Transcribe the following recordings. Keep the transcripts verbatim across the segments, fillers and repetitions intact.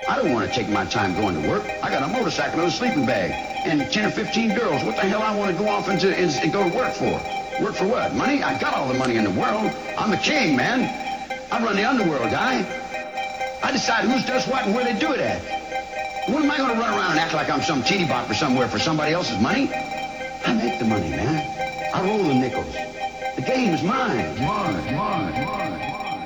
I don't want to take my time going to work. I got a motorcycle and a sleeping bag and ten or fifteen girls. What the hell I want to go off into and, and go to work for? Work for what? Money? I got all the money in the world. I'm the king, man. I run the underworld, guy. I decide who does what and where they do it at. What am I going to run around and act like I'm some teeny bopper somewhere for somebody else's money? I make the money, man. I roll the nickels. The game is mine. Mine, mine, mine.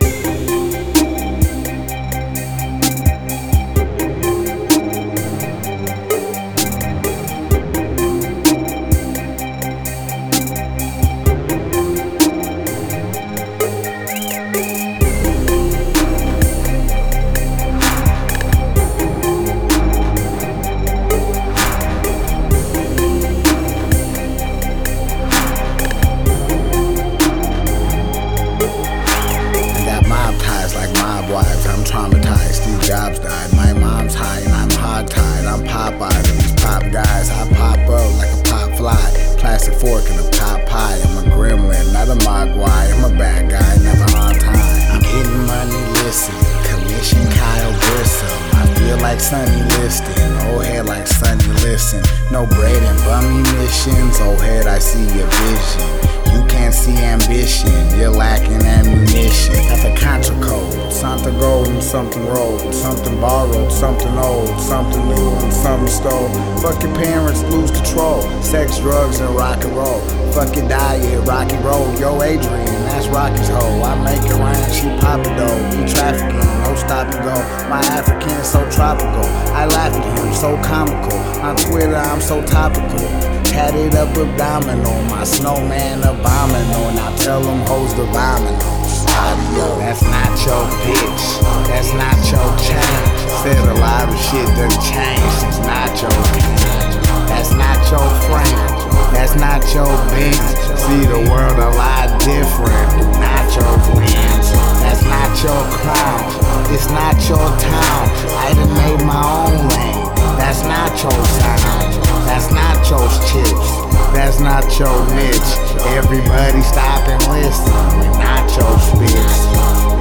I'm traumatized, Steve Jobs died. My mom's high and I'm hog-tied. I'm Popeye to these pop guys. I pop up like a pop fly. Plastic fork in a pot pie. I'm a gremlin, not a mogwai. I'm a bad guy, never on time. I'm getting money, listen. Commission Kyle Grissom. I feel like Sonny Liston. Old head like Sonny Listen. No bread and bummy missions. Old head, I see your vision. You can't see ambition, you're lacking ammunition. Got the contra code, something golden, something rolled, something borrowed, something old, something new and something stole. Fuck your parents, lose control, sex, drugs, and rock and roll. Fuck your diet, rocky road. Yo, Adrian, that's Rocky's hoe. I make it rain, she pop it though. We trafficking, no stop and go. My African so tropical, I laugh at him, so comical. On Twitter, I'm so topical. Tatted up abdominal, my snowman abominable. Now tell them hoes the dominoes. Audio, that's not your bitch, that's not your chain. Said a lot of shit done changed, it's not your king. That's not your friend, that's not your business. See the world a lot different, not your friends. That's not your crown, it's not your town. I done made my own lane, that's not your sound. That's not your chips, that's not your niche. Everybody stop and listen, we're not your spits.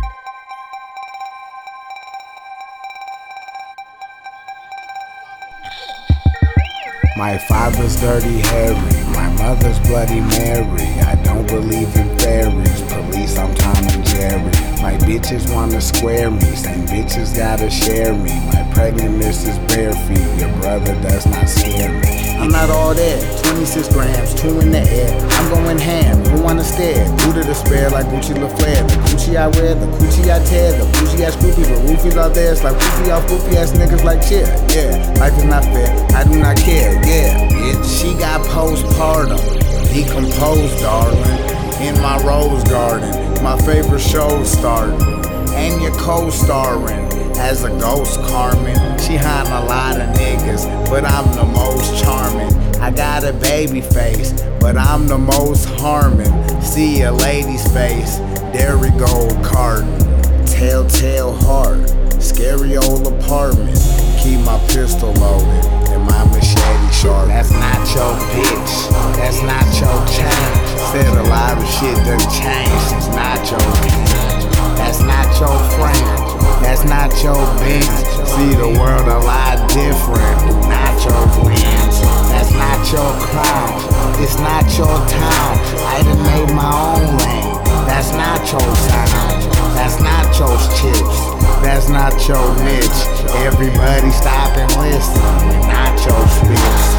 My father's dirty Harry, my mother's Bloody Mary. I don't believe in fairies, police, I'm Tom and Jerry. My bitches wanna square me, same bitches gotta share me. My pregnant missus bare feet, your brother does not scare me. I'm not all there, twenty-six grams, two in the air. I'm going ham, who wanna stare? Who to despair like Gucci LaFleur. The Gucci I wear, the Gucci I tear. The bougie ass groupies with roofies out there. It's like goofy off goofy ass niggas like cheer. Yeah, life is not fair, I do not care. Yeah, bitch, she got postpartum, decomposed, darling. In my rose garden, my favorite show's starting. And you're co-starring as a ghost, Carmen. She hiding a lot of niggas, but I'm the most charming. I got a baby face, but I'm the most harming. See a lady's face, dairy gold carton. Telltale heart, scary old apartment. Keep my pistol loaded and my machete sharp. That's not your bitch, that's not your chain. Said a lot of shit done changed, it's not your king. That's not your friend, that's not your business. See the world a lot different, not your friends. That's not your crown, it's not your town. I done made my own lane, that's not your sound. That's not your chips, that's not your niche. Everybody stop and listen, we're not your spits.